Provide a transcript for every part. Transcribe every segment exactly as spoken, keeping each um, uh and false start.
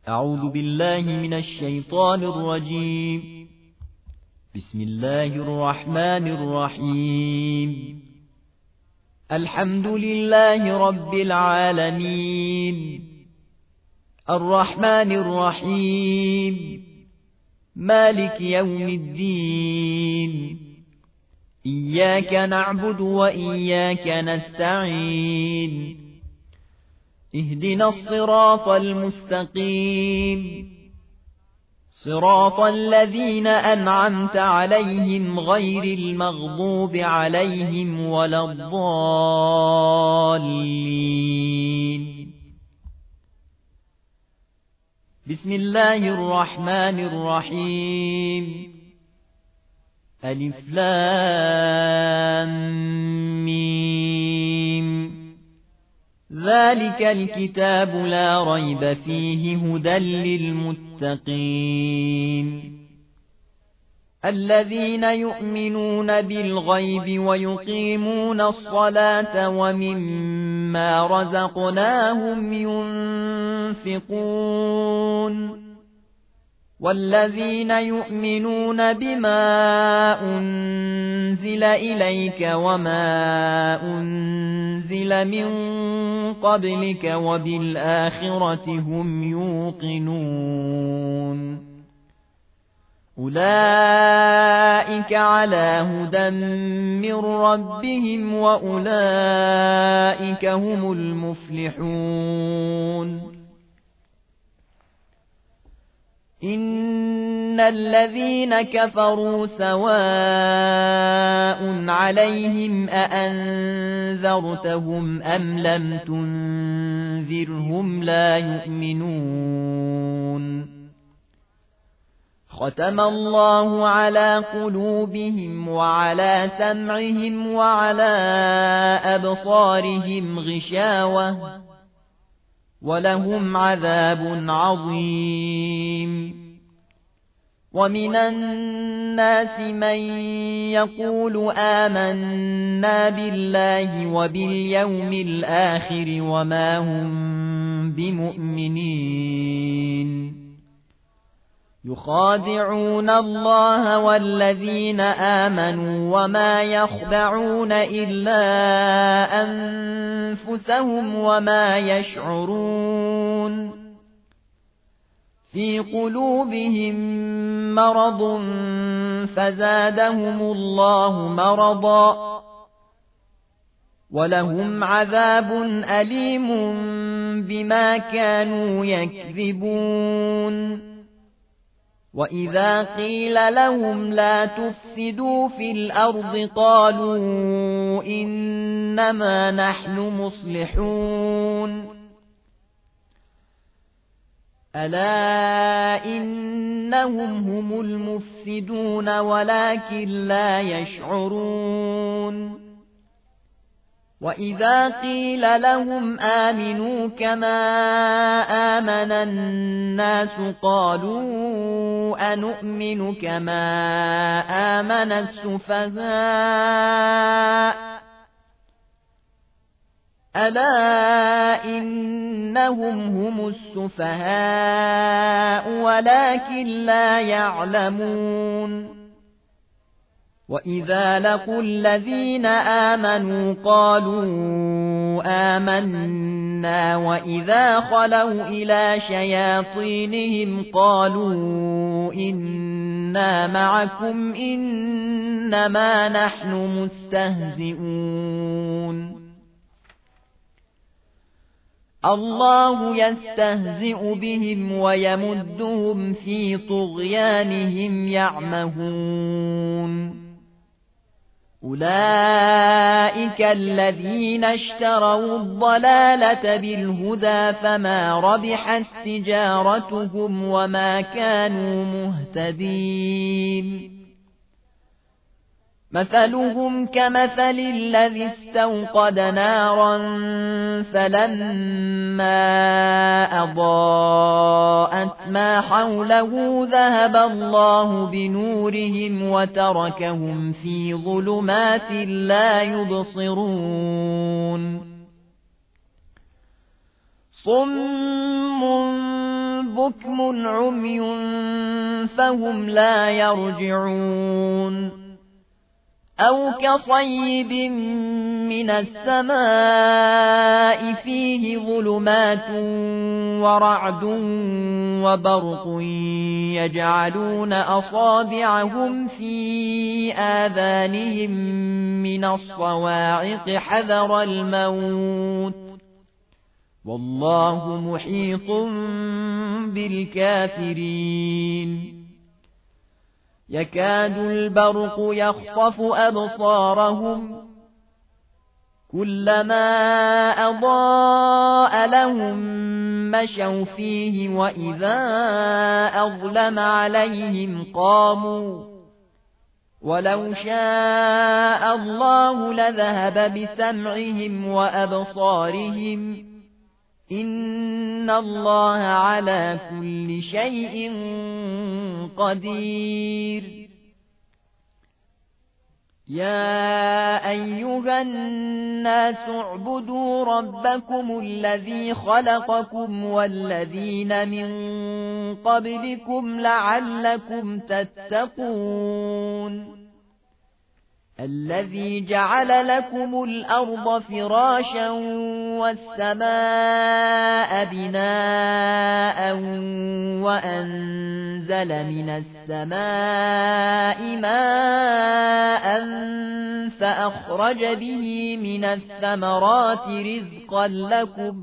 أعوذ بالله من الشيطان الرجيم. بسم الله الرحمن الرحيم. الحمد لله رب العالمين، الرحمن الرحيم، مالك يوم الدين. إياك نعبد وإياك نستعين. اهدنا الصراط المستقيم، صراط الذين أنعمت عليهم غير المغضوب عليهم ولا الضالين. بسم الله الرحمن الرحيم. ألف لام ميم. ذلك الكتاب لا ريب فيه هدى للمتقين، الذين يؤمنون بالغيب ويقيمون الصلاة ومما رزقناهم ينفقون، والذين يؤمنون بما أنزل إليك وما أنزل من قبلك وبالآخرة هم يوقنون. أولئك على هدى من ربهم وأولئك هم المفلحون. إن الذين كفروا سواء عليهم أأنذرتهم أم لم تنذرهم لا يؤمنون. ختم الله على قلوبهم وعلى سمعهم وعلى أبصارهم غشاوة ولهم عذاب عظيم. ومن الناس من يقول آمنا بالله وباليوم الآخر وما هم بمؤمنين، يخادعون الله والذين آمنوا وما يخدعون إلا أنفسهم وما يشعرون. في قلوبهم مرض فزادهم الله مرضا ولهم عذاب أليم بما كانوا يكذبون. وإذا قيل لهم لا تفسدوا في الأرض قالوا إنما نحن مصلحون. ألا إنهم هم المفسدون ولكن لا يشعرون. وإذا قيل لهم آمنوا كما آمن الناس قالوا أنؤمن كما آمن السفهاء. ألا إنهم هم السفهاء ولكن لا يعلمون. وإذا لقوا الذين آمنوا قالوا آمنا وإذا خلوا إلى شياطينهم قالوا إنا معكم إنما نحن مستهزئون. الله يستهزئ بهم ويمدهم في طغيانهم يعمهون. أولئك الذين اشتروا الضلالة بالهدى فما ربحت تجارتهم وما كانوا مهتدين. مثلهم كمثل الذي استوقد نارا فلما أضاءت ما حوله ذهب الله بنورهم وتركهم في ظلمات لا يبصرون. صم بكم عمي فهم لا يرجعون أو كصيب من السماء فيه ظلمات ورعد وبرق يجعلون أصابعهم في آذانهم من الصواعق حذر الموت والله محيط بالكافرين يكاد البرق يخطف أبصارهم كلما أضاء لهم مشوا فيه وإذا أظلم عليهم قاموا ولو شاء الله لذهب بسمعهم وأبصارهم إن الله على كل شيء قدير يا أيها الناس اعبدوا ربكم الذي خلقكم والذين من قبلكم لعلكم تتقون الذي جعل لكم الأرض فراشا والسماء بناء وأنزل من السماء ماء فأخرج به من الثمرات رزقا لكم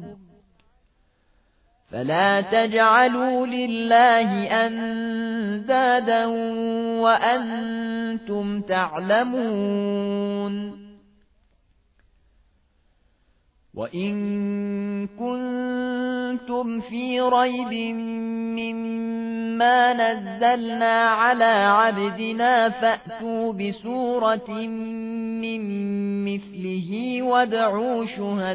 فلا تجعلوا لله أندادا وأنتم تعلمون وإن كنتم في ريب مما نزلنا على عبدنا فأتوا بسورة من مثله وادعوا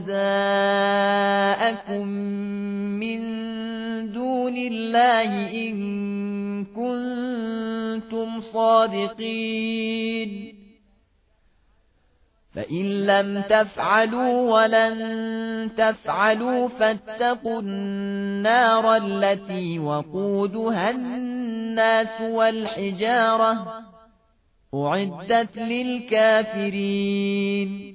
شهداءكم من دون الله إن كنتم صادقين فإن لم تفعلوا ولن تفعلوا فاتقوا النار التي وقودها الناس والحجارة أعدت للكافرين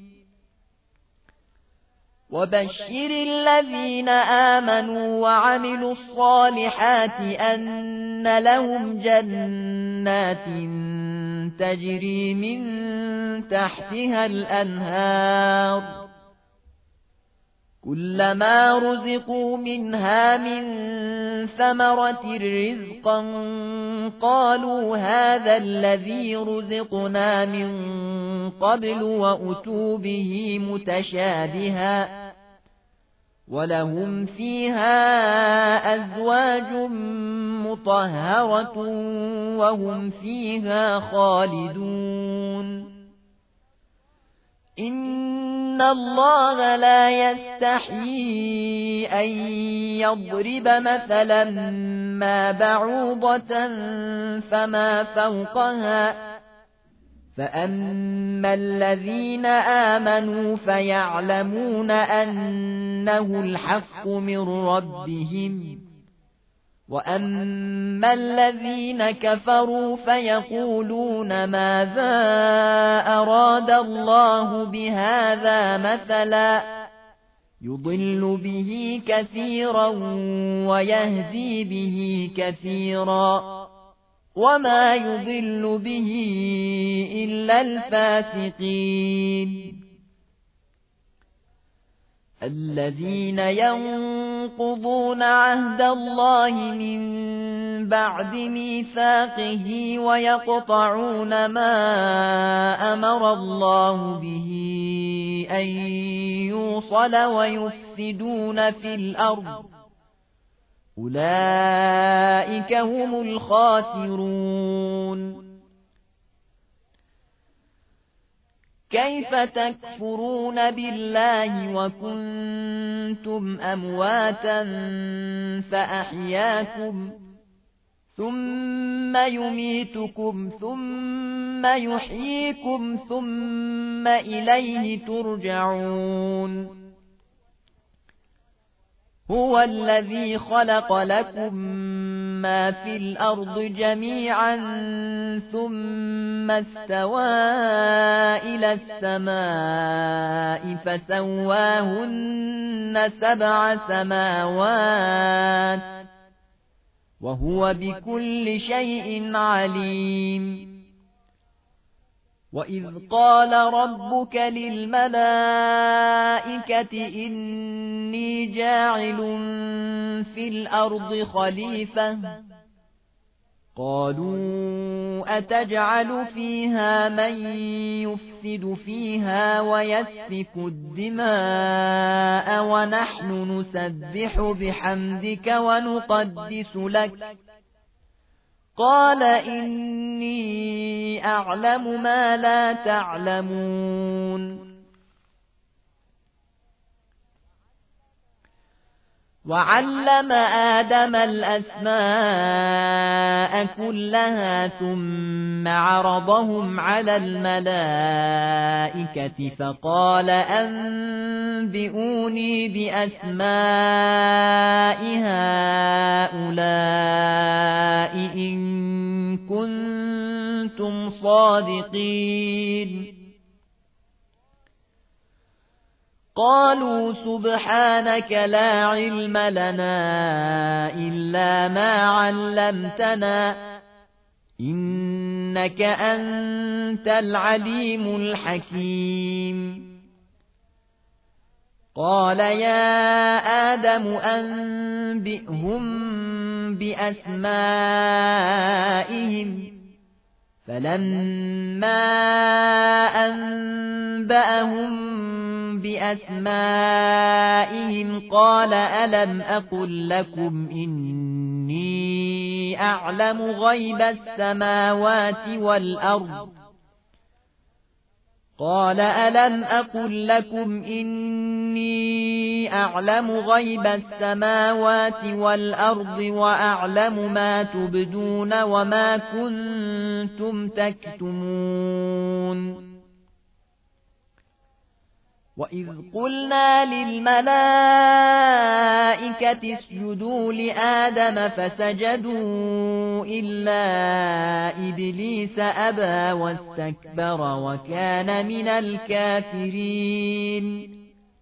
وبشر الذين آمنوا وعملوا الصالحات أن لهم جنات تجري من تحتها الأنهار كلما رزقوا منها من ثمرة رزقا قالوا هذا الذي رزقنا من قبل وأتوا به متشابها ولهم فيها أزواج مطهرة وهم فيها خالدون إن الله لا يستحيي أن يضرب مثلا ما بعوضة فما فوقها فأما الذين آمنوا فيعلمون أنه الحق من ربهم وأما الذين كفروا فيقولون ماذا أراد الله بهذا مثلا يضل به كثيرا ويهدي به كثيرا وما يضل به إلا الفاسقين الذين ينقضون عهد الله من بعد ميثاقه ويقطعون ما أمر الله به أن يوصل ويفسدون في الأرض أولئك هم الخاسرون كيف تكفرون بالله وكنتم أمواتا فأحياكم ثم يميتكم ثم يحييكم ثم إليه ترجعون هو الذي خلق لكم ما في الأرض جميعا ثم استوى إلى السماء فسواهن سبع سماوات وهو بكل شيء عليم. وإذ قال ربك للملائكة إني جاعل في الأرض خليفة قالوا أتجعل فيها من يفسد فيها ويسفك الدماء ونحن نسبح بحمدك ونقدس لك قال إني أعلم ما لا تعلمون. وعلم آدم الأسماء كلها ثم عرضهم على الملائكة فقال أنبئوني بأسماء هؤلاء إن كنتم صادقين. قالوا سبحانك لا علم لنا إلا ما علمتنا إنك أنت العليم الحكيم. قال يا آدم أنبئهم بأسمائهم فلما أنبأهم بأسمائهم قال ألم أقل لكم إني أعلم غيب السماوات والأرض قال ألم أقل لكم إني أعلم غيب السماوات والأرض وأعلم ما تبدون وما كنتم تكتمون. وإذ قلنا للملائكة اسجدوا لآدم فسجدوا إلا إبليس أبى واستكبر وكان من الكافرين.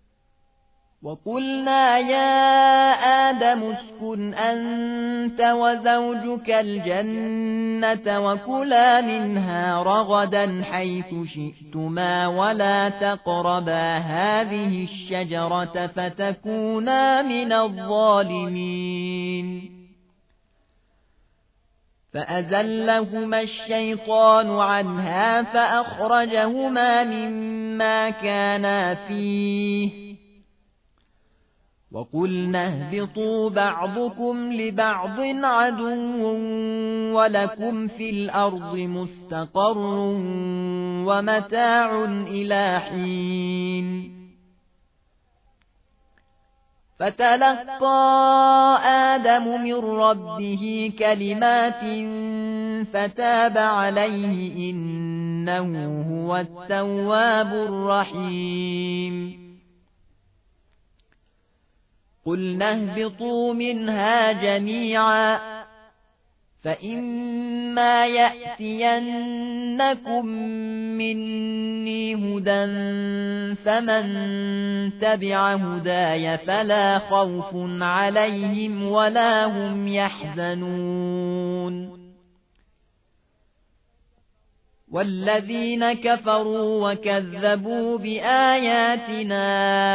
وقلنا يا آدم اسكن أنت وزوجك الجنة وكلا منها رغدا حيث شئتما ولا تقربا هذه الشجرة فتكونا من الظالمين. فأزلهما الشيطان عنها فأخرجهما مما كانا فيه وقلنا اهبطوا بعضكم لبعض عدو ولكم في الأرض مستقر ومتاع إلى حين. فتلقى آدم من ربه كلمات فتاب عليه إنه هو التواب الرحيم. قلنا اهبطوا منها جميعا فإما يأتينكم مني هدى فمن تبع هداي فلا خوف عليهم ولا هم يحزنون. والذين كفروا وكذبوا بآياتنا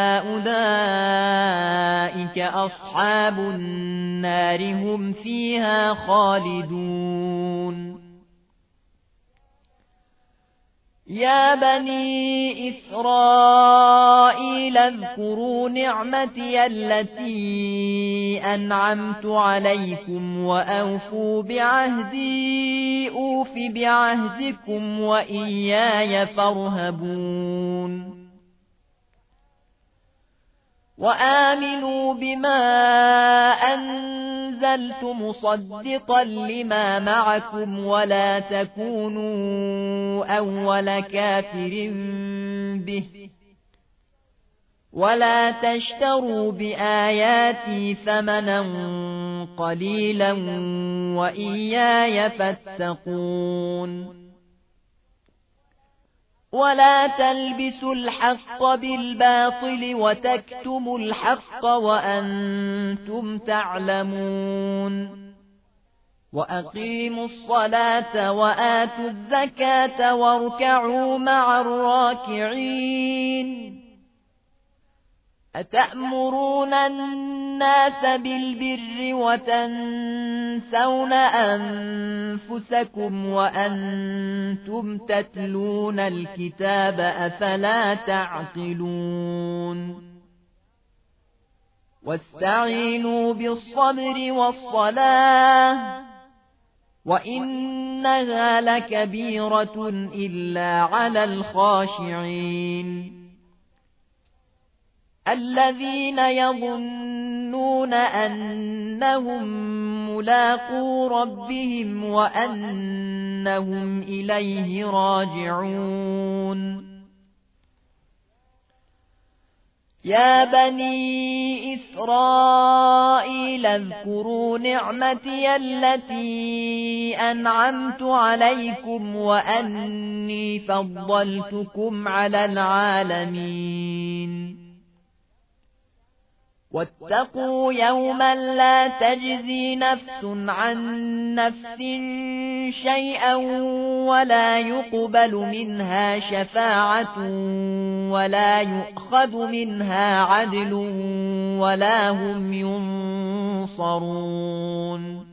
أولئك أصحاب النار هم فيها خالدون. يا بني إسرائيل اذكروا نعمتي التي أنعمت عليكم وأوفوا بعهدي أوف بعهدكم وإياي فارهبون. وآمنوا بما أنزلت مصدقا لما معكم ولا تكونوا أول كافر به ولا تشتروا بآياتي ثمنا قليلا وإياي فاتقون ولا تلبسوا الحق بالباطل وتكتموا الحق وأنتم تعلمون وأقيموا الصلاة وآتوا الزكاة واركعوا مع الراكعين أتأمرون الناس بالبر وتنسون أنفسكم وأنتم تتلون الكتاب أفلا تعقلون واستعينوا بالصبر والصلاة وإنها لكبيرة إلا على الخاشعين الذين يظنون أنهم ملاقو ربهم وأنهم إليه راجعون يا بني إسرائيل اذكروا نعمتي التي أنعمت عليكم وأني فضلتكم على العالمين واتقوا يوما لا تجزي نفس عن نفس شيئا ولا يقبل منها شفاعة ولا يؤخذ منها عدل ولا هم ينصرون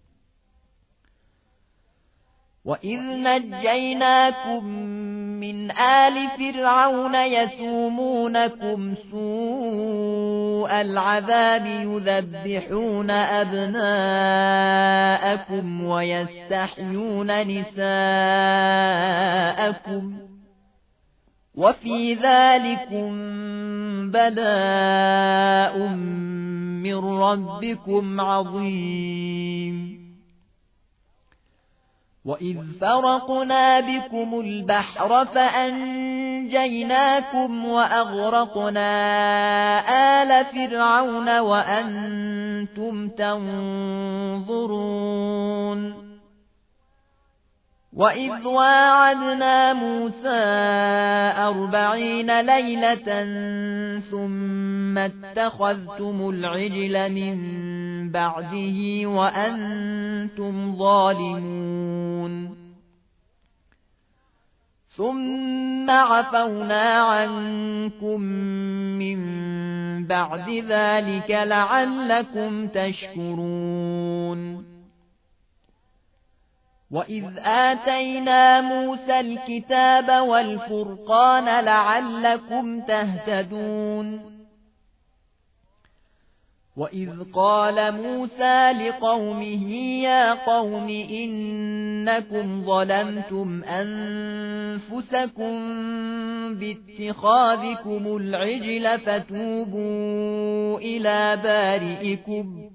وإذ نجيناكم من آل فرعون يسومونكم سوء العذاب يذبحون أبناءكم ويستحيون نساءكم وفي ذلكم بلاء من ربكم عظيم وإذ فرقنا بكم البحر فأنجيناكم وأغرقنا آل فرعون وأنتم تنظرون وإذ واعدنا موسى أربعين ليلة ثم اتخذتم العجل من بعده وأنتم ظالمون ثم عفونا عنكم من بعد ذلك لعلكم تشكرون وإذ آتينا موسى الكتاب والفرقان لعلكم تهتدون وإذ قال موسى لقومه يا قوم إنكم ظلمتم أنفسكم باتخاذكم العجل فتوبوا إلى بارئكم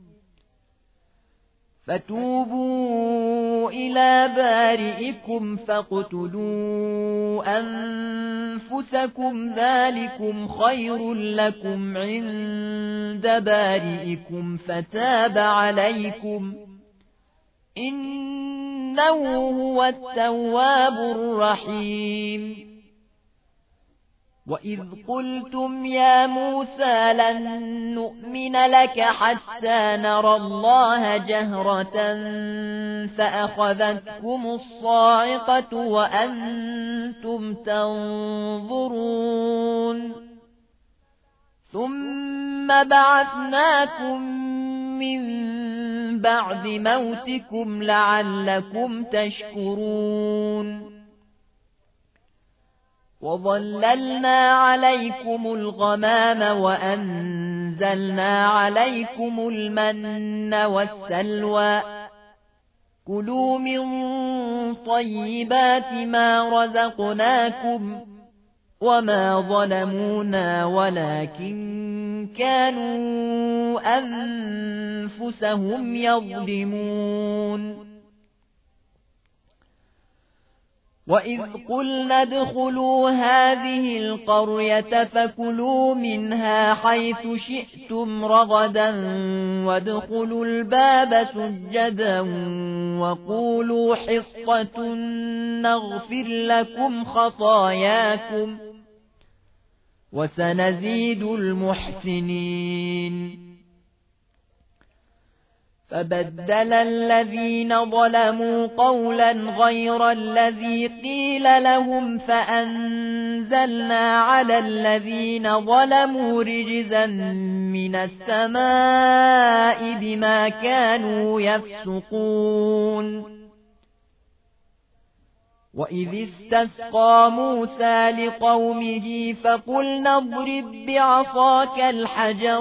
فتوبوا إلى بارئكم فاقتلوا أنفسكم ذلكم خير لكم عند بارئكم فتاب عليكم إنه هو التواب الرحيم وإذ قلتم يا موسى لن نؤمن لك حتى نرى الله جهرة فأخذتكم الصاعقة وأنتم تنظرون ثم بعثناكم من بعد موتكم لعلكم تشكرون وظللنا عليكم الغمام وأنزلنا عليكم المن والسلوى كلوا من طيبات ما رزقناكم وما ظلمونا ولكن كانوا أنفسهم يظلمون وإذ قلنا ادخلوا هذه القرية فكلوا منها حيث شئتم رغدا وادخلوا الباب سجدا وقولوا حطة نغفر لكم خطاياكم وسنزيد المحسنين. فبدل الذين ظلموا قولا غير الذي قيل لهم فأنزلنا على الذين ظلموا رجزا من السماء بما كانوا يفسقون. وإذ استسقى موسى لقومه فقلنا اضرب بعصاك الحجر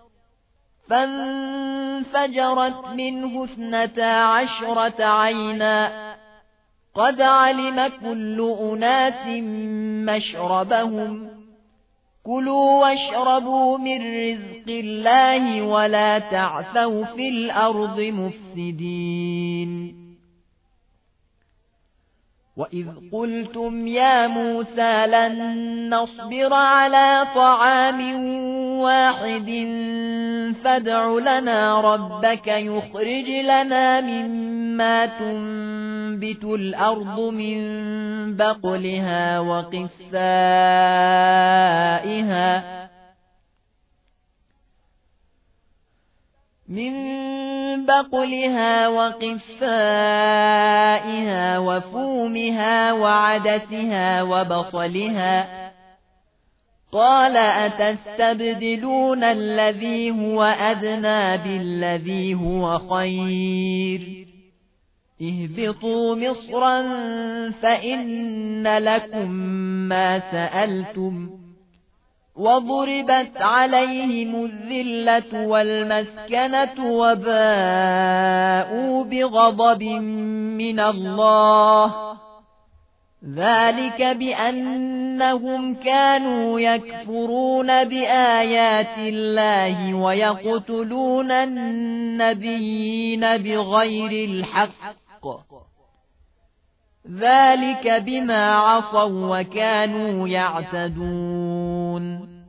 فانفجرت منه اثنتا عشرة عينا قد علم كل أناس مشربهم كلوا واشربوا من رزق الله ولا تعثوا في الأرض مفسدين. وإذ قلتم يا موسى لن نصبر على طعام واحد فادع لنا ربك يخرج لنا مما تنبت الأرض من بقلها وقثائها من بقلها وقثائها وفومها وعدسها وبصلها قال أتستبدلون الذي هو أدنى بالذي هو خير اهبطوا مصرا فإن لكم ما سألتم وضربت عليهم الذلة والمسكنة وباءوا بغضب من الله ذلك بأنهم كانوا يكفرون بآيات الله ويقتلون النبيين بغير الحق ذلك بما عصوا وكانوا يعتدون.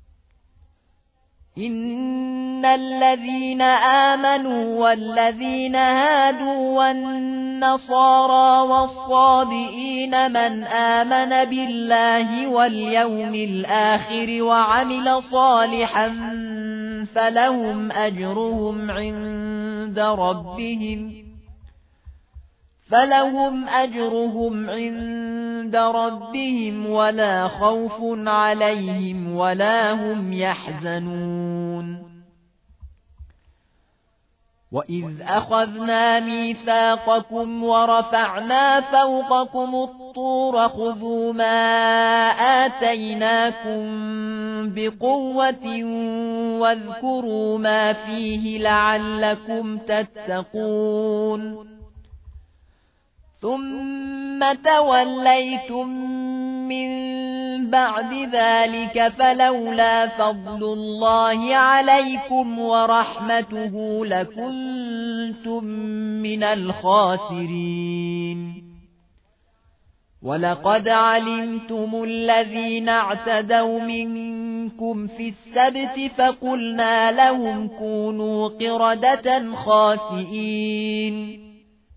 إن الذين آمنوا والذين هادوا والنصارى والصابئين من آمن بالله واليوم الآخر وعمل صالحا فلهم أجرهم عند ربهم فلهم أجرهم عند ربهم ولا خوف عليهم ولا هم يحزنون. وإذ أخذنا ميثاقكم ورفعنا فوقكم الطور خذوا ما آتيناكم بقوة واذكروا ما فيه لعلكم تتقون. ثم توليتم من بعد ذلك فلولا فضل الله عليكم ورحمته لكنتم من الخاسرين. ولقد علمتم الذين اعتدوا منكم في السبت فقلنا لهم كونوا قردة خاسئين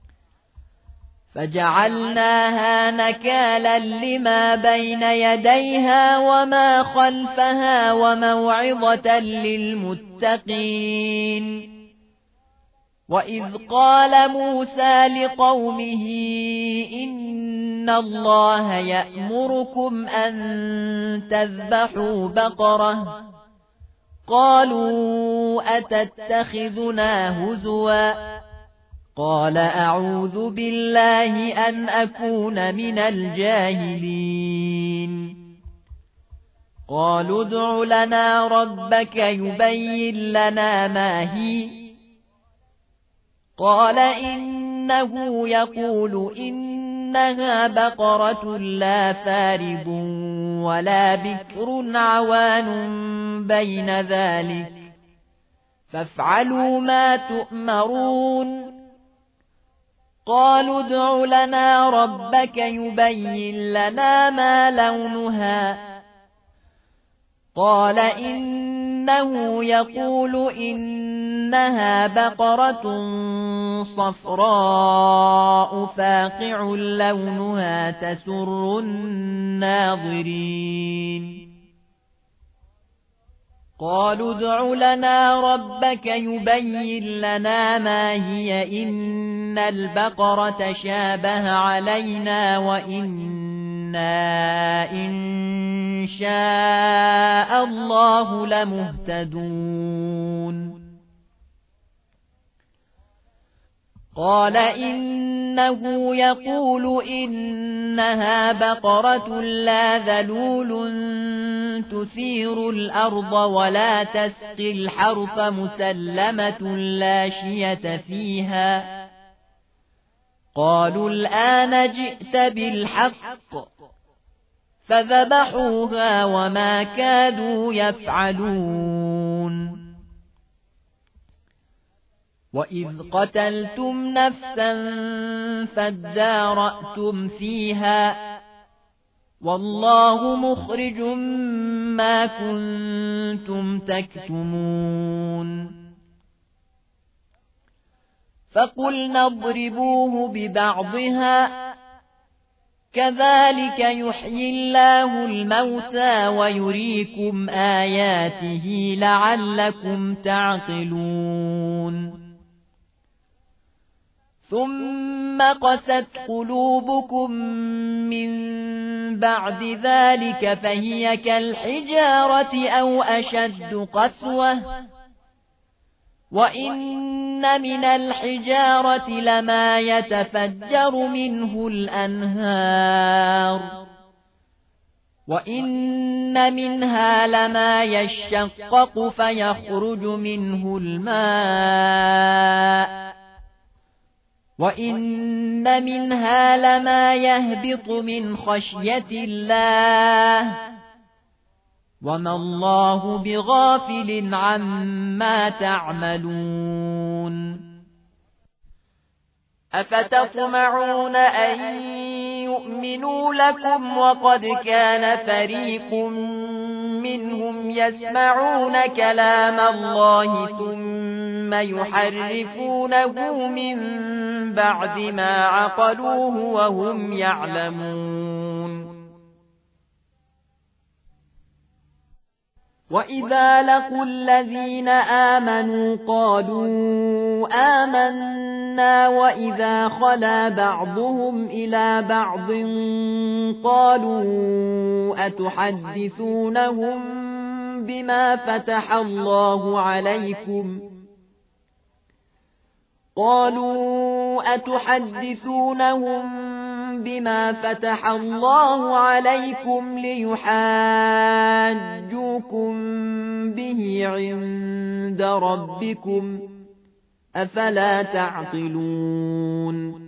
فجعلناها نكالا لما بين يديها وما خلفها وموعظة للمتقين. وإذ قال موسى لقومه إن الله يأمركم أن تذبحوا بقرة قالوا أتتخذنا هزوا قال أعوذ بالله أن أكون من الجاهلين. قالوا ادع لنا ربك يبين لنا ما هي قال إنه يقول إنها بقرة لا فارض ولا بكر عوان بين ذلك فافعلوا ما تؤمرون. قالوا ادع لنا ربك يبين لنا ما لونها قال إنه يقول إنها بقرة صفراء فاقع لونها تسر الناظرين قالوا ادع لنا ربك يبين لنا ما هي إن البقرة شابه علينا وإنا إن شاء الله لمهتدون قال إنه يقول إنها بقرة لا ذلول تثير الأرض ولا تسقي الحرث مسلمة لا شية فيها قالوا الآن جئت بالحق فذبحوها وما كادوا يفعلون وإذ قتلتم نفسا فادارأتم فيها والله مخرج ما كنتم تكتمون فقلنا اضربوه ببعضها كذلك يحيي الله الموتى ويريكم آياته لعلكم تعقلون ثم قست قلوبكم من بعد ذلك فهي كالحجارة أو أشد قسوة وإن من الحجارة لما يتفجر منه الأنهار وإن منها لما يشقق فيخرج منه الماء وإن منها لما يهبط من خشية الله وما الله بغافل عما تعملون أفتطمعون أن يؤمنوا لكم وقد كان فريق منهم يسمعون كلام الله ثم يحرفونه من بعد ما عقلوه وهم يعلمون وإذا لقوا الذين آمنوا قالوا آمنا وإذا خلا بعضهم إلى بعض قالوا أتحدثونهم بما فتح الله عليكم قالوا أتحدثونهم بما فتح الله عليكم ليحاجوكم به عند ربكم أفلا تعقلون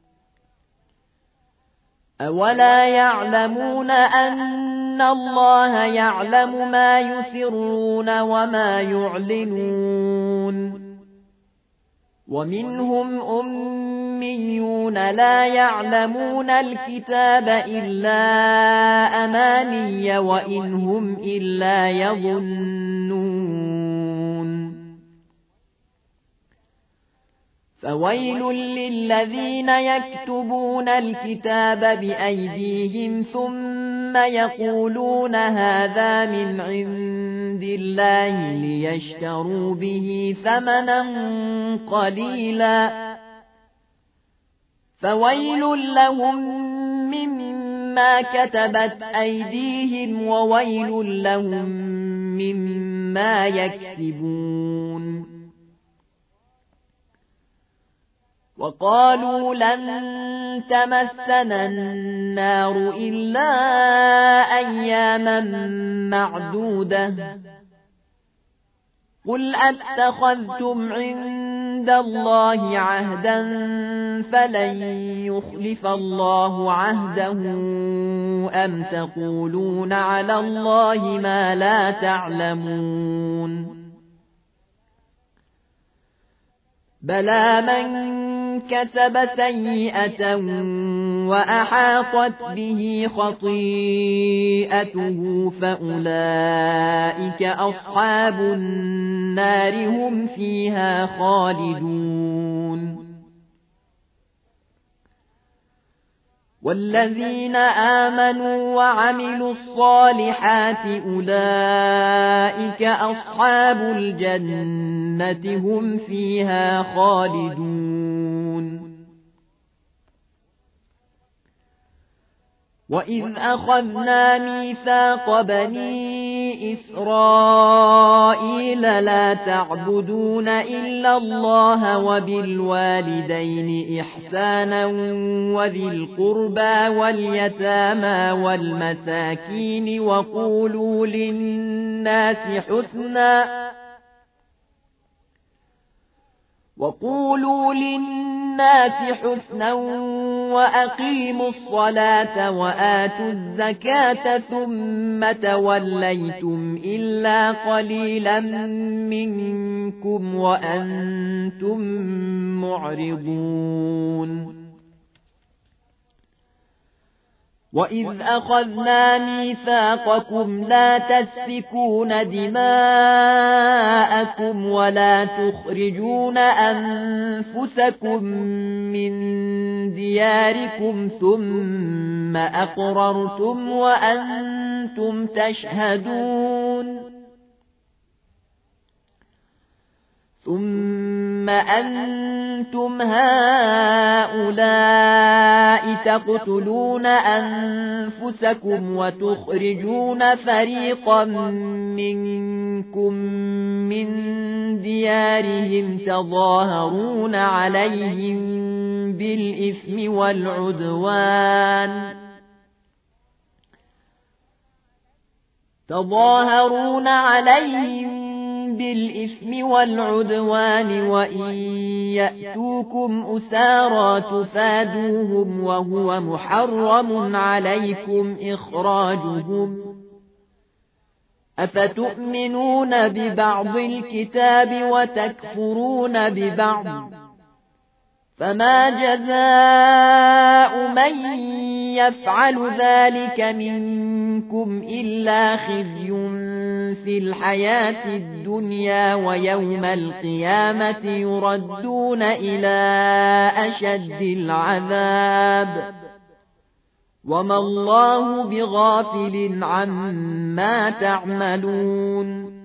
أولا يعلمون أن الله يعلم ما يسرون وما يعلنون ومنهم أميون لا يعلمون الكتاب إلا أماني وإن هم إلا يظنون فويل للذين يكتبون الكتاب بأيديهم ثم يقولون هذا من عند الله ليشتروا به ثمنا قليلا فويل لهم مما كتبت أيديهم وويل لهم مما يكسبون وقالوا لن تمسنا النار إلا أياما معدودة قل أتخذتم عند الله عهدا فلن يخلف الله عهده أم تقولون على الله ما لا تعلمون بلى من كسب سيئة وأحاطت به خطيئته فأولئك أصحاب النار هم فيها خالدون والذين آمنوا وعملوا الصالحات أولئك أصحاب الجنة هم فيها خالدون وإذ أخذنا ميثاق بني إسرائيل لا تعبدون إلا الله وبالوالدين إحسانا وذي القربى واليتامى والمساكين وقولوا للناس حسنا وقولوا للناس حسنا وأقيموا الصلاة وآتوا الزكاة ثم توليتم إلا قليلا منكم وأنتم معرضون وإذ أخذنا ميثاقكم لا تسفكون دماءكم ولا تخرجون أنفسكم من دياركم ثم أقررتم وأنتم تشهدون ثم أنتم هؤلاء تقتلون أنفسكم وتخرجون فريقا منكم من ديارهم تظاهرون عليهم بالإثم والعدوان تظاهرون عليهم بالإثم والعدوان وإن يأتوكم أسارى تفادوهم وهو محرم عليكم إخراجهم أفتؤمنون ببعض الكتاب وتكفرون ببعض فما جزاء من يفعل ذلك منكم إلا خزي في الحياة الدنيا ويوم القيامة يردون إلى أشد العذاب وما الله بغافل عما تعملون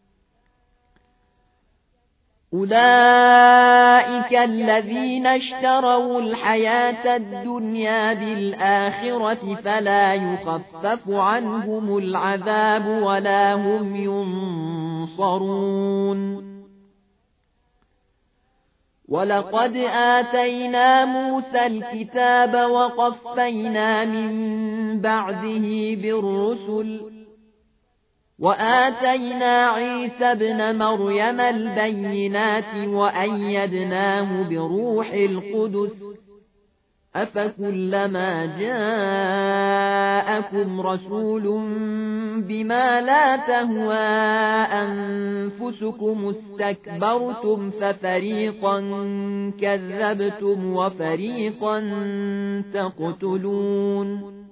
أولئك الذين اشتروا الحياة الدنيا بالآخرة فلا يخفف عنهم العذاب ولا هم ينصرون ولقد آتينا موسى الكتاب وقفينا من بعده بالرسل وآتينا عيسى ابن مريم البينات وأيدناه بروح القدس أفكلما جاءكم رسول بما لا تهوى أنفسكم استكبرتم ففريقا كذبتم وفريقا تقتلون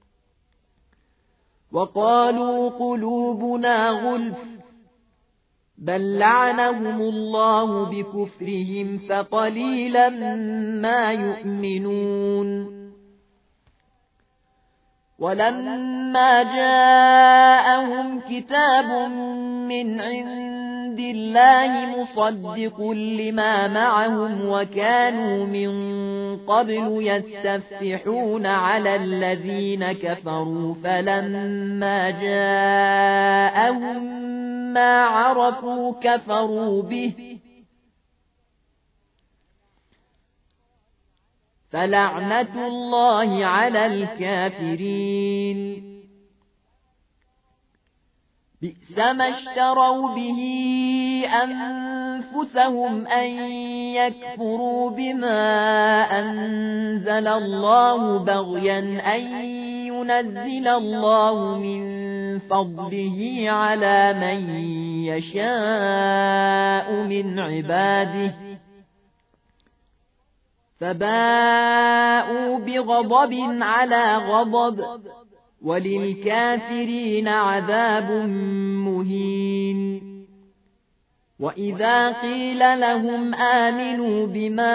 وقالوا قلوبنا غلف بل لعنهم الله بكفرهم فقليلا ما يؤمنون ولما جاءهم كتاب من عند الله مصدق لما معهم وكانوا من قبل يستفتحون على الذين كفروا فلما جاءهم ما عرفوا كفروا به فلعنة الله على الكافرين بئس ما اشتروا به أنفسهم أن يكفروا بما أنزل الله بغيا أن ينزل الله من فضله على من يشاء من عباده فباءوا بغضب على غضب وللكافرين عذاب مهين. وإذا قيل لهم آمنوا بما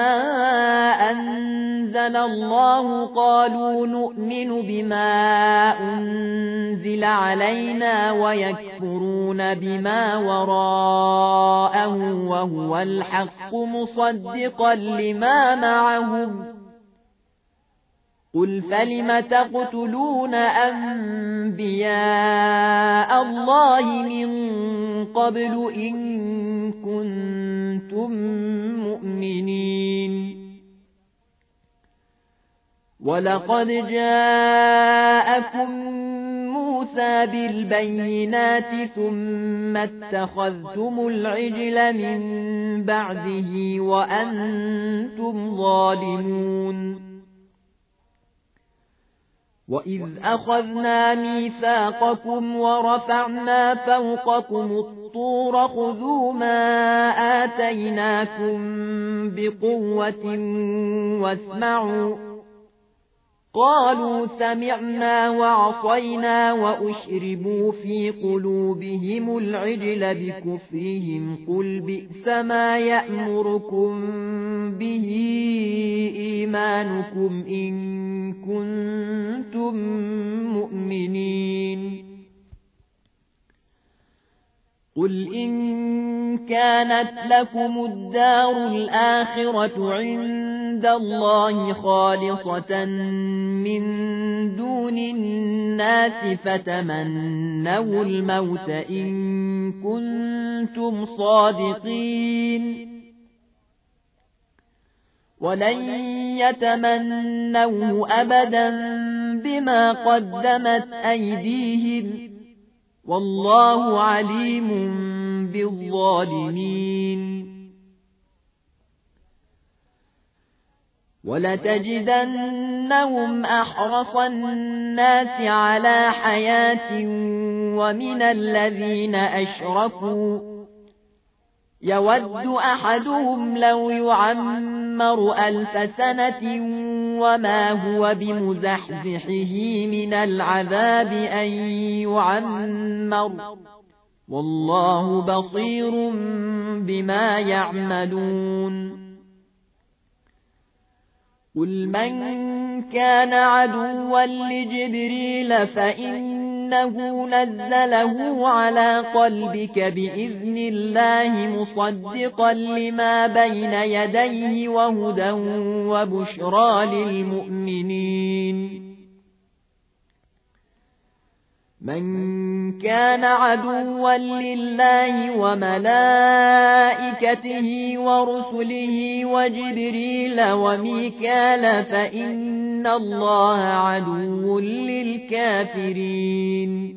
أنزل الله قالوا نؤمن بما أنزل علينا ويكفرون بما وراءه وهو الحق مصدقا لما معهم. قل فلم تقتلون أنبياء الله من قبل إن كنتم مؤمنين. ولقد جاءكم موسى بالبينات ثم اتخذتم العجل من بعده وأنتم ظالمون. وإذ أخذنا ميثاقكم ورفعنا فوقكم الطور خذوا ما آتيناكم بقوة واسمعوا قالوا سمعنا وعصينا وأشربوا في قلوبهم العجل بكفرهم قل بئس ما يأمركم به إيمانكم إن كنتم مؤمنين. قل إن كانت لكم الدار الآخرة عند الله خالصة من دون الناس فتمنوا الموت إن كنتم صادقين. ولن يتمنوه أبدا بما قدمت أيديهم والله عليم بالظالمين. ولتجدنهم أحرص الناس على حياة ومن الذين أشركوا يود أحدهم لو يعمر ألف سنة وما هو بمزحزحه من العذاب أن يعمر والله بصير بما يعملون. قل من كان عدوا لجبريل فإنه نزله على قلبك بإذن الله مصدقا لما بين يديه وهدى وبشرى للمؤمنين. من كان عدوا لله وملائكته ورسله وجبريل وميكال فإن الله عدو للكافرين.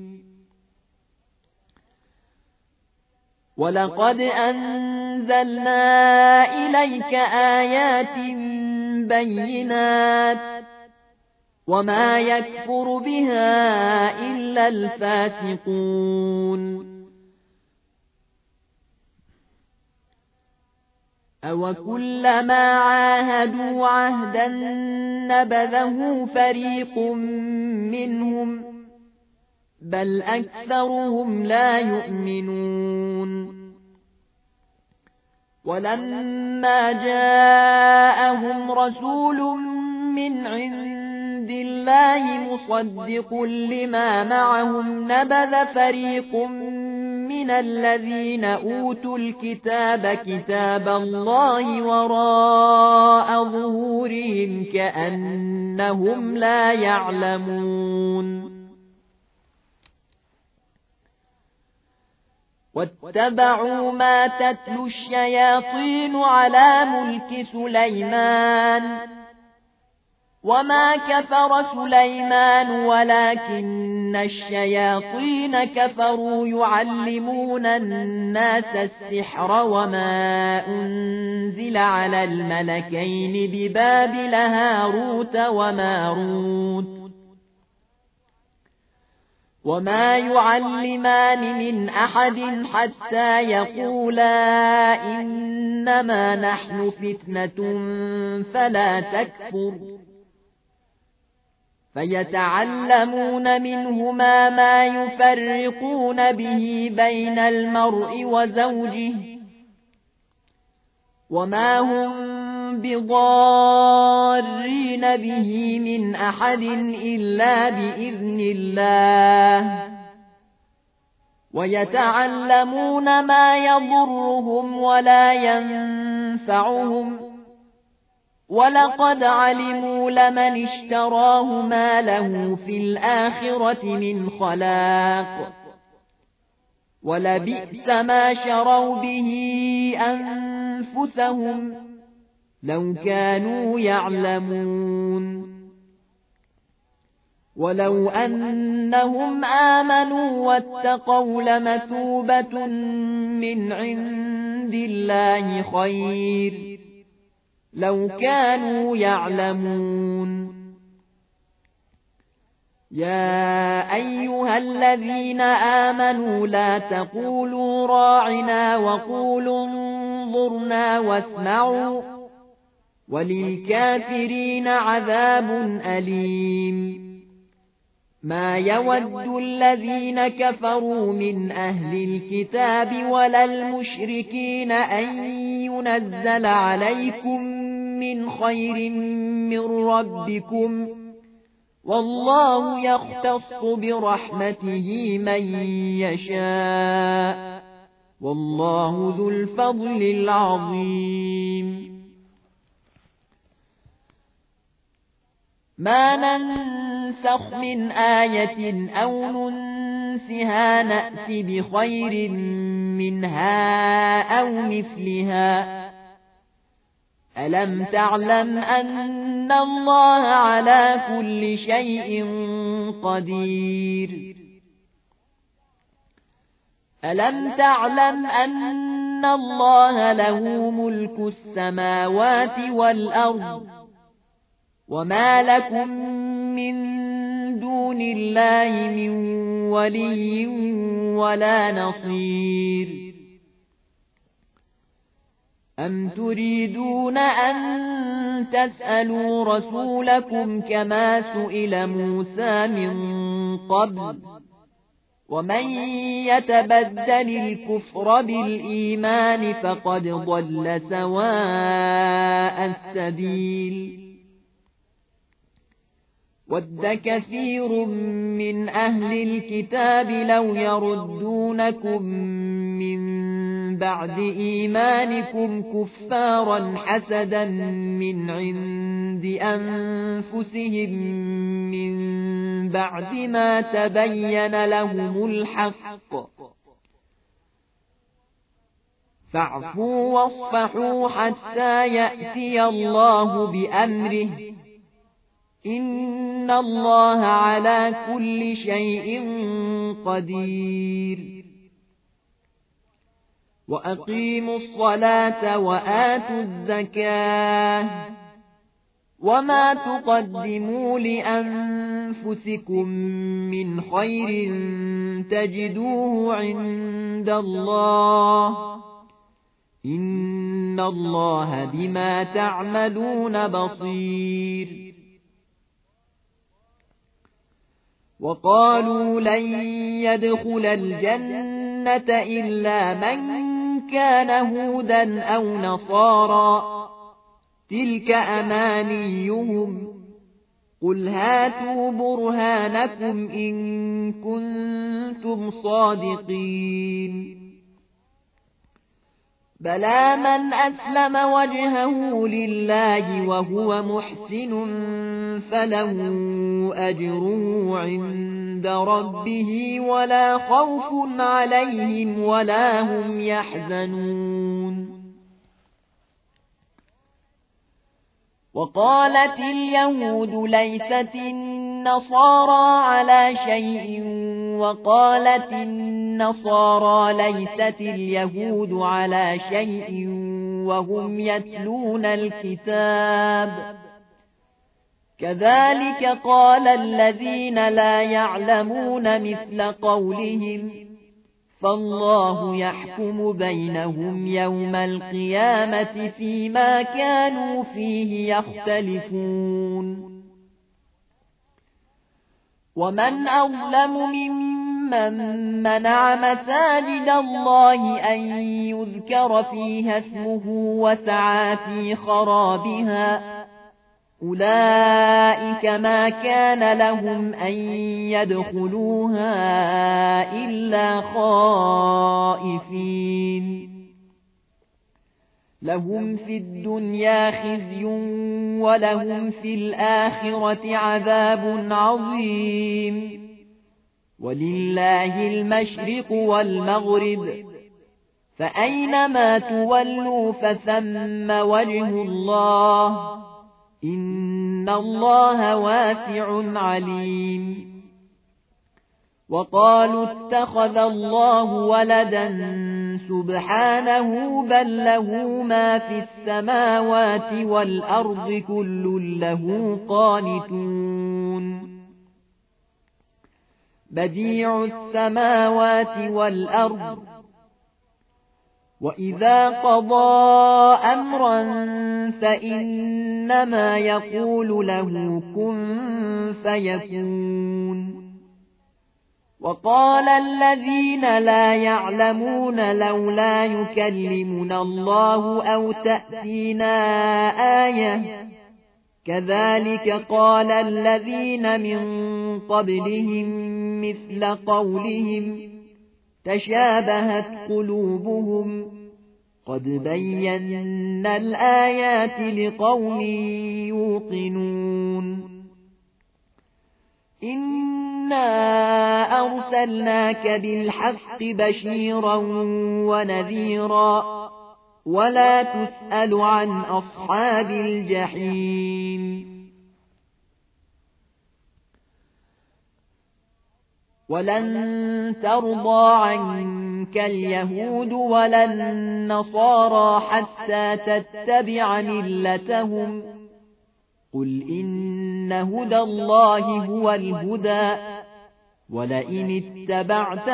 ولقد أنزلنا إليك آيات بينات وما يكفر بها إلا الفاسقون. أوكلما عاهدوا عهدا نبذه فريق منهم بل أكثرهم لا يؤمنون. ولما جاءهم رسول من عند الله مصدق لما معهم نبذ فريق من الذين أوتوا الكتاب كتاب الله وراء ظهورهم كأنهم لا يعلمون. واتبعوا ما تتلو الشياطين على ملك سليمان وما كفر سليمان ولكن الشياطين كفروا يعلمون الناس السحر وما أنزل على الملكين ببابل هاروت وماروت وما يعلمان من أحد حتى يقولا إنما نحن فتنة فلا تكفر فيتعلمون منهما ما يفرقون به بين المرء وزوجه وما هم بضارين به من أحد إلا بإذن الله ويتعلمون ما يضرهم ولا ينفعهم ولقد علموا لمن اشتراه ما له في الآخرة من خلاق ولبئس ما شروا به أنفسهم لو كانوا يعلمون ولو أنهم آمنوا واتقوا لمثوبة من عند الله خير لو كانوا يعلمون يا أيها الذين آمنوا لا تقولوا راعنا وقولوا انظرنا واسمعوا وللكافرين عذاب أليم ما يود الذين كفروا من أهل الكتاب ولا المشركين أن ينزل عليكم من خير من ربكم والله يختص برحمته من يشاء والله ذو الفضل العظيم ما ننسخ من آية أو ننسها نأت بخير منها أو مثلها ألم تعلم أن الله على كل شيء قدير ألم تعلم أن الله له ملك السماوات والأرض وما لكم من دون الله من ولي ولا نصير أم تريدون أن تسألوا رسولكم كما سئل موسى من قبل ومن يتبدل الكفر بالإيمان فقد ضل سواء السبيل ود كثير من أهل الكتاب لو يردونكم من بعد إيمانكم كفارا حسدا من عند أنفسهم من بعد ما تبين لهم الحق فاعفوا واصفحوا حتى يأتي الله بأمره إن الله على كل شيء قدير وأقيموا الصلاة وآتوا الزكاة وما تقدموا لأنفسكم من خير تجدوه عند الله إن الله بما تعملون بصير وقالوا لن يدخل الجنة إلا من كان هودا أو نصارى تلك أمانيهم قل هاتوا برهانكم إن كنتم صادقين بلى من أسلم وجهه لله وهو محسن فله أجره عند ربه ولا خوف عليهم ولا هم يحزنون وقالت اليهود ليست النصارى على شيء وقالت النصارى ليست اليهود على شيء وهم يتلون الكتاب كذلك قال الذين لا يعلمون مثل قولهم فالله يحكم بينهم يوم القيامة فيما كانوا فيه يختلفون ومن أظلم ممن منع مساجد الله أن يذكر فيها اسمه وسعى في خرابها أولئك ما كان لهم أن يدخلوها إلا خائفين لهم في الدنيا خزي ولهم في الآخرة عذاب عظيم ولله المشرق والمغرب فأينما تولوا فثم وجه الله إن الله واسع عليم وقالوا اتخذ الله ولدا سبحانه بل له ما في السماوات والأرض كل له قانتون بديع السماوات والأرض وإذا قضى أمرا فإنما يقول له كن فيكون وقال الذين لا يعلمون لولا يكلمنا الله أو تأتينا آية كذلك قال الذين من قبلهم مثل قولهم تشابهت قلوبهم قد بينا الآيات لقوم يوقنون إنا أرسلناك بالحق بشيرا ونذيرا ولا تسأل عن أصحاب الجحيم ولن ترضى عنك اليهود ولا النصارى حتى تتبع ملتهم قل إن هدى الله هو الهدى ولئن اتبعت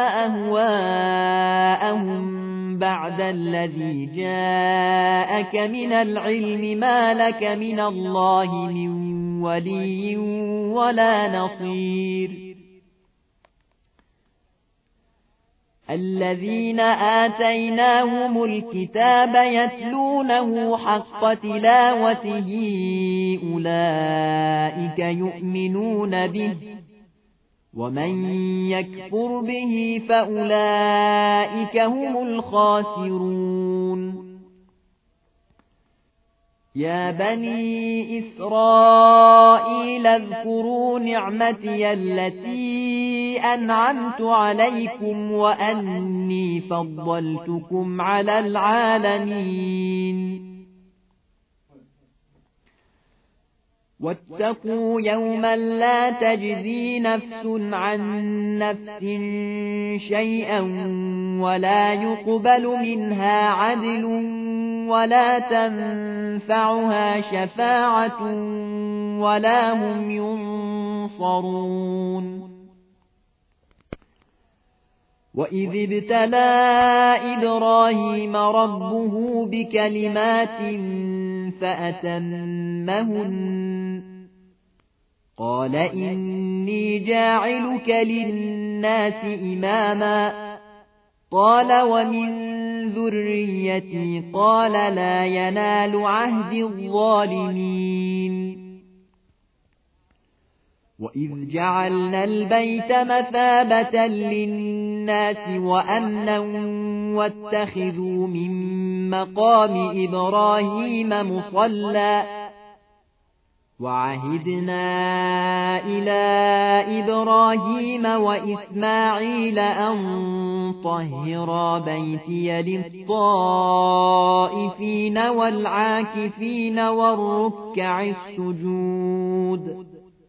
أهواءهم بعد الذي جاءك من العلم ما لك من الله من ولي ولا نصير الذين آتيناهم الكتاب يتلونه حق تلاوته أولئك يؤمنون به ومن يكفر به فأولئك هم الخاسرون يا بني إسرائيل اذكروا نعمتي التي أنعمت عليكم وأني فضلتكم على العالمين واتقوا يوما لا تجزي نفس عن نفس شيئا ولا يقبل منها عدل ولا تنفعها شفاعة ولا هم ينصرون وإذ ابتلى إبراهيم ربه بكلمات فأتمهن قال إني جاعلك للناس إماما قال ومن ذريتي قال لا ينال عهد الظالمين وإذ جعلنا البيت مثابة للناس وأمنا واتخذوا من مقام إبراهيم مصلى وعهدنا إلى إبراهيم وإسماعيل أن طهرا بيتي للطائفين والعاكفين والركع السجود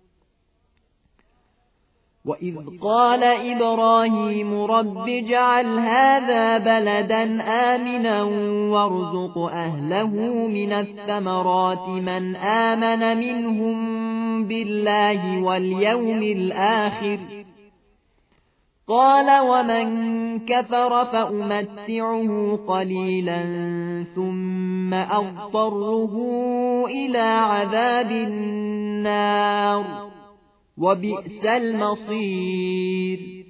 وإذ قال إبراهيم رب اجعل هذا بلدا آمنا وارزق أهله من الثمرات من آمن منهم بالله واليوم الآخر. قال ومن كفر فأمتعه قليلا ثم أضطره إلى عذاب النار وبئس المصير.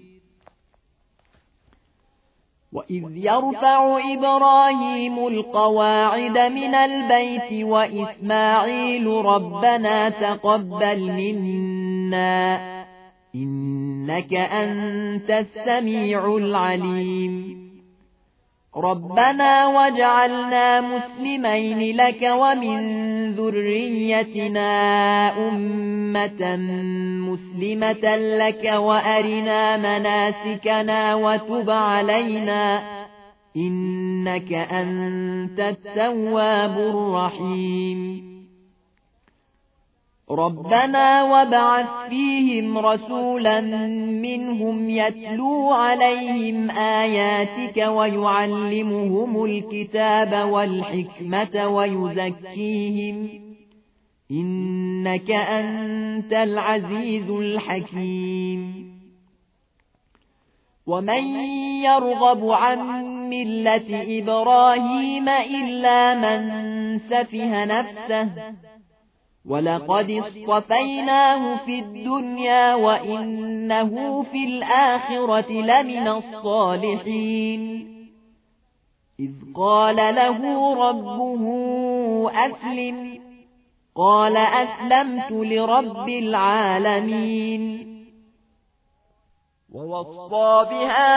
وإذ يرفع إبراهيم القواعد من البيت وإسماعيل ربنا تقبل منا إنك أنت السميع العليم. ربنا واجعلنا مسلمين لك ومن ذريتنا أمة مسلمة لك وأرنا مناسكنا وتب علينا إنك أنت التواب الرحيم. ربنا وابعث فيهم رسولا منهم يتلو عليهم آياتك ويعلمهم الكتاب والحكمة ويزكيهم إنك أنت العزيز الحكيم. ومن يرغب عن ملة إبراهيم إلا من سفه نفسه ولقد اصطفيناه في الدنيا وإنه في الآخرة لمن الصالحين. إذ قال له ربه أسلم قال أسلمت لرب العالمين. ووصى بها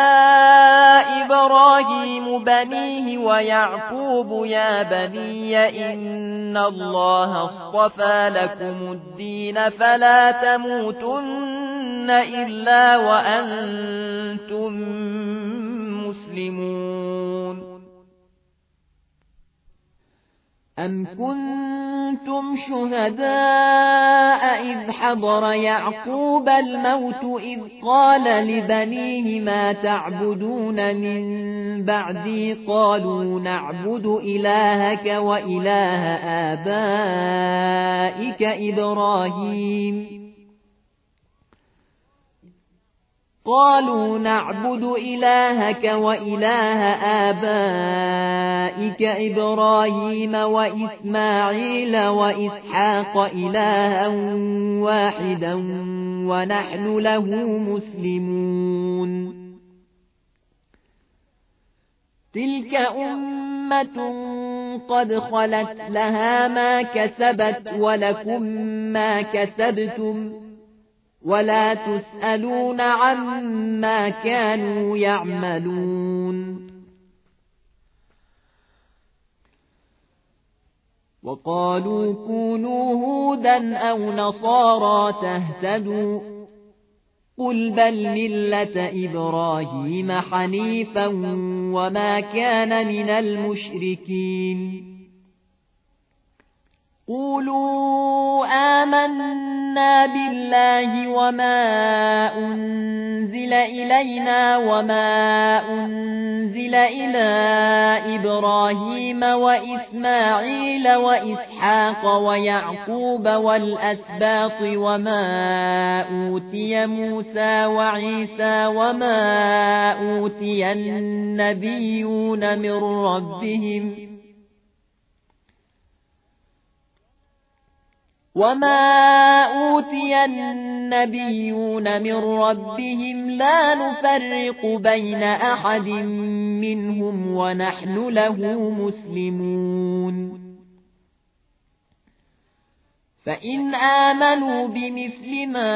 إبراهيم بنيه ويعقوب يا بني إن الله اصطفى لكم الدين فلا تموتن إلا وأنتم مسلمون. أم كنتم شهداء إذ حضر يعقوب الموت إذ قال لبنيه ما تعبدون من بعدي قالوا نعبد إلهك وإله آبائك إبراهيم قالوا نعبد إلهك وإله آبائك إبراهيم وإسماعيل وإسحاق إلها واحدا ونحن له مسلمون. تلك أمة قد خلت لها ما كسبت ولكم ما كسبتم ولا تسألون عما كانوا يعملون. وقالوا كونوا هودا أو نصارى تهتدوا قل بل ملة إبراهيم حنيفا وما كان من المشركين. قولوا آمنا بالله وما أنزل إلينا وما أنزل إلى إبراهيم وإسماعيل وإسحاق ويعقوب والأسباط وما أوتي موسى وعيسى وما أوتي النبيون من ربهم وما أوتي النبيون من ربهم لا نفرق بين أحد منهم ونحن له مسلمون. فإن آمنوا بمثل ما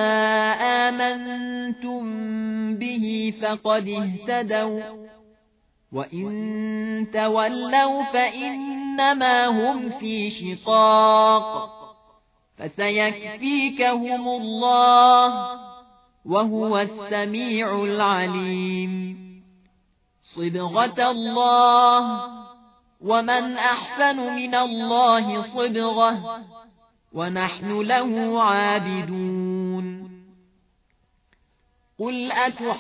آمنتم به فقد اهتدوا وإن تولوا فإنما هم في شقاق فسيكفيكهم الله وهو السميع العليم. صبغة الله ومن أحسن من الله صبغة ونحن له عابدون. قل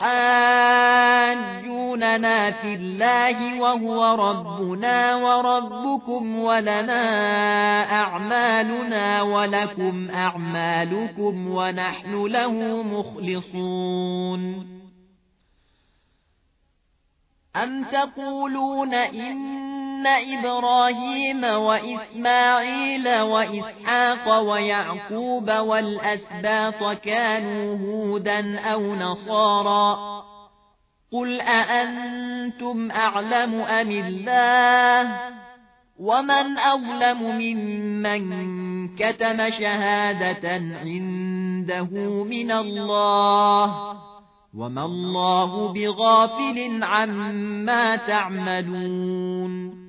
أتحاجوننا في الله وهو ربنا وربكم ولنا أعمالنا ولكم أعمالكم ونحن له مخلصون أم تقولون إن إبراهيم وإسماعيل وإسحاق ويعقوب والأسباط كانوا هودا أو نصارى قل أأنتم أعلم أم الله ومن أظلم ممن كتم شهادة عنده من الله وما الله بغافل عما تعملون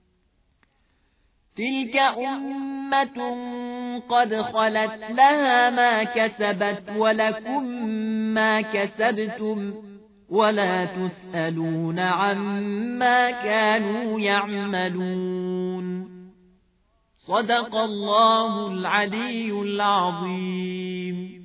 تلك أمة قد خلت لها ما كسبت ولكم ما كسبتم ولا تسألون عما كانوا يعملون صدق الله العلي العظيم.